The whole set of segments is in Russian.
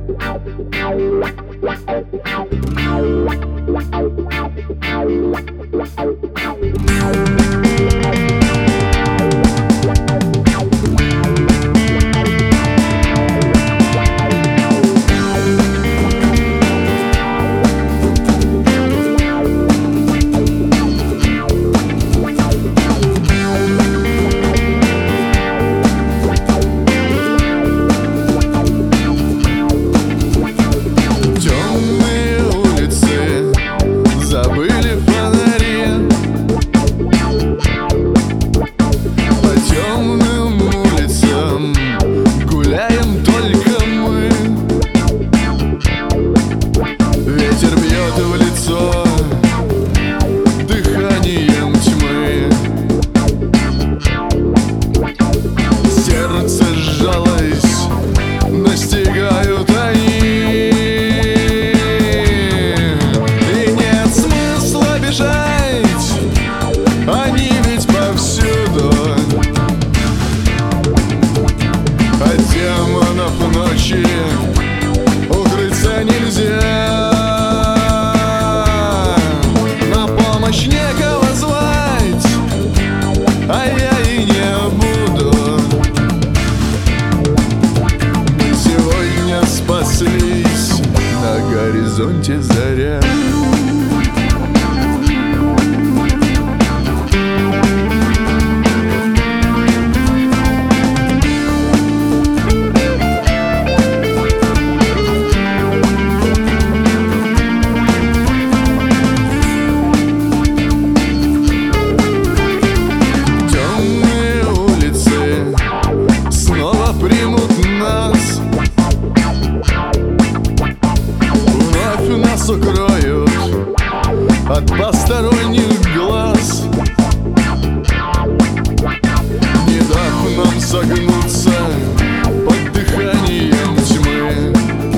Укрыться нельзя, на помощь некого звать, а я и не буду. Мы сегодня спаслись, на горизонте заря. Укроют от посторонних глаз, не дав нам согнуться под дыханием тьмы.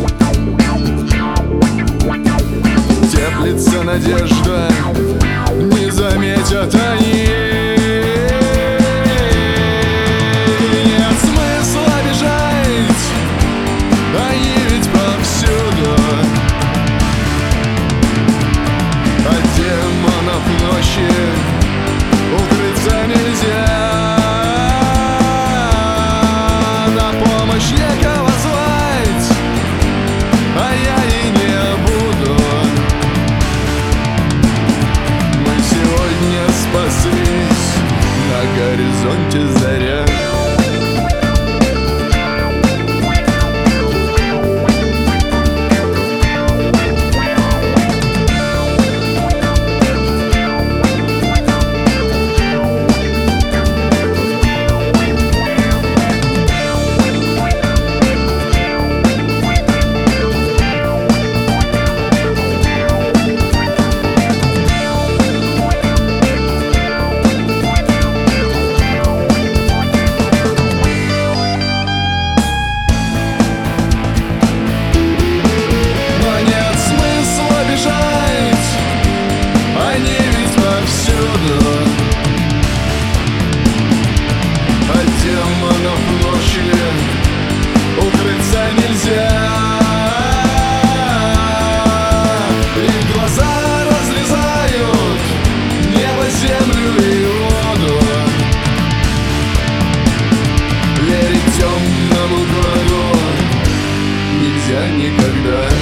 Теплится надежда, не заметят они. Нет смысла бежать, они ведь повсюду. От демонов ночи укрыться нельзя, на помощь некого звать, а я и не буду. Мы сегодня спаслись, на горизонте заря. От демонов ночи укрыться нельзя, их глаза разрезают небо, землю и воду. Верить темному городу нельзя никогда.